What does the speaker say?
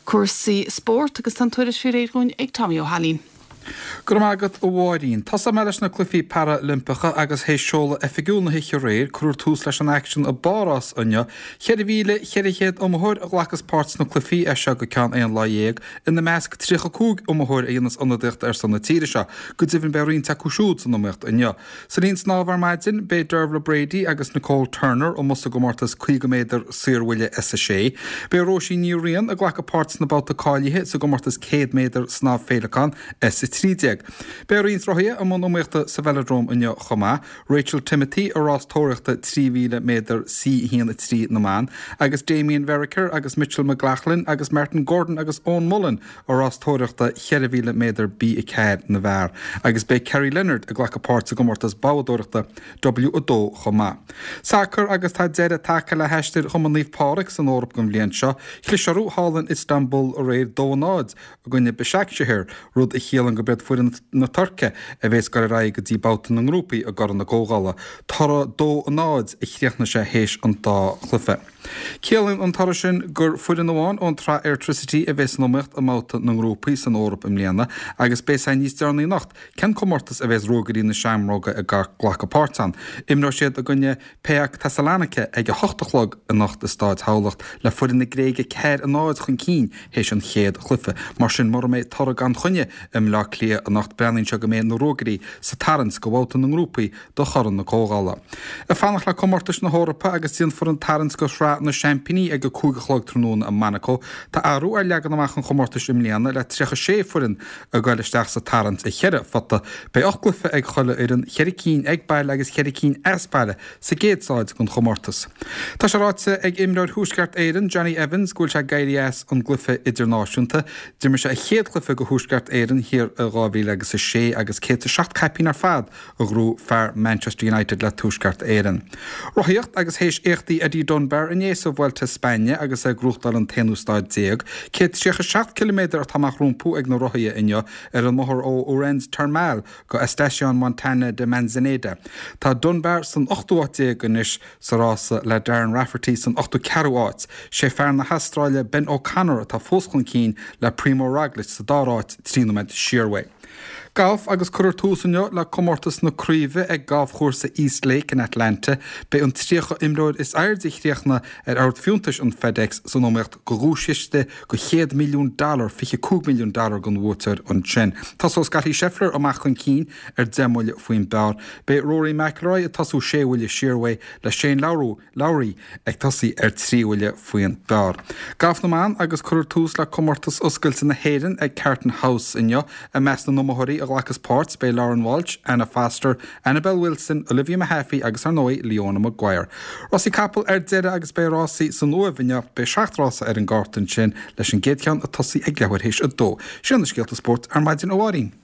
cuasaí sport agus tan tuairis fi réún ag Tommy O'Halín. Gur agad ó bháirín, Tá sa meis na clufií Paralympicha agus hééis seola effigiúna hiiche réir cuair túús leis an action a bárás inne, cheir bhíle cheirichéad omthir a ghlachas páirt na clufií e se go cean éon láéag ina measc trícha cúg omthir aonas anadicht sanna tíiri se, go dtíhann beín te cúisiúd san nómecht inne. Sa rins nábhar maidin bé Dervla Brady agus Nicole Turner ó musa go mórtas 5 méidir suirhuiile sé. Bé Róisí Níoríon a ghlacha páirt na báta cáilithe sa go mórtas 100 méidir sná féileán trídeag. Beirins roihe am an omíochta sa velodrome inne chomá, Rachel Timothy a rás tóireachta 3,000 méidir sí híana trí na man, agus Damien Vericker agus Mitchell McLachlan agus Martin Gordon agus Owen Mullen a rás tóireachta 7,000 méidir bí i cead na bhar, agus bé Kerry Leonard a ghlacha páirt sa gomórtas báadóireachta W2 chomá. Sacr agus tá dead take le heistir chumaníomh páric san órap gom bblion seo, chlisearú hálan Istanbul a réir dónáid a gine beseactehir rud i chéalan go bed fuirin na Turce a bhés gar raig go dtí bátan an grúpaí a gar na gógála, tara dó a náid i chríochna sé héis an dá chlufe. Céalann an tar sin gur fuirin amháin ón tra Airtricity a bhés nómecht a máta na grúpaí san órap im léana, agus bé sa níos dearnaí nacht, cen comórtas a bhés rógarí na seaamróga a gar ghlacha pártan. Imrá siad a gunne Peach Thessaloniki ag a 8 a nacht is stáid hálacht le fuirin na gréige ceir a náid chun cín héis an chéad chlufe, mar sin mar méid tar gan chunne im le lia a nacht brenin se go mé na rógarí sa tarans go bhálta an grúpaí do choran na cógála. A fannach le comórtas na hórapa agus tíon for an tarans go srá na Champigny ag go cúgachlog trónún a Monaco, tá áú ar legan amach an chomórtas im léana le 36 furin a gáilisteach sa tarans a cheire fata be 8 glufa ag cholle ar an cheiricín ag bail agus cheiricín easbaile sa géadsáid gon chomórtas. Tá se ráitse ag imráid húsgart éireann Johnny Evans gúil se gaiirias an glufa idirnáisiúnta, dimar se a chéad glufa go húsgart éireann hir a gábhí agus sé agus 7 capín ar fad a grú fear Manchester United le túsgart éireann. Rothíocht agus héis échtaí Eddie Dunbar in éas Vuelta Spáine agus a grúchtdal an tenústáid déag, 7 km a tamach rúmpú ag na rothíe inne ar an mothir ó Orense Termal go Estación Montana de Manzaneda. Tá Dunbar san 8 ganis sa rása le Darren Rafferty san 8 cearúáit, sé fear na Hastráile Ben O'Connor tá fósclan cín le Primo Roglic sa dáráit trínomed Shearway. Gaf agus chuir túsanne le comórtas na críomh ag gaf chósa East Lake in Atlanta, be an tríocha imróid is airdichríochna ar ard fiúntais an FedEx san nómecht go rúisiiste go $100 million fiche $2 million gon bhútar an sin. Tásó Scotty Scheffler amach chun cín ar demoile faoin bear, be Rory McIlroy a tasú séhhuiile Shearway le Shane Lowry ag tasí ar tríhhuiile faoin bear. Gaf na man agus chuir tús le comórtas oscailte na héireann ag Carton House inne a meas na nómóthirí a ghlachas párts bei Lauren Walsh, Anna Foster, Annabelle Wilson, Olivia Mahaffey agus ar nói Leona Maguire. Rossi Capel ar deire agus bei Rossi san nuamhinne bei 7 rása ar an gátain sin leis an géadcheann a tosaí ag leabhar héis a dó. Sin na scéalta sport ar maidin óháirín.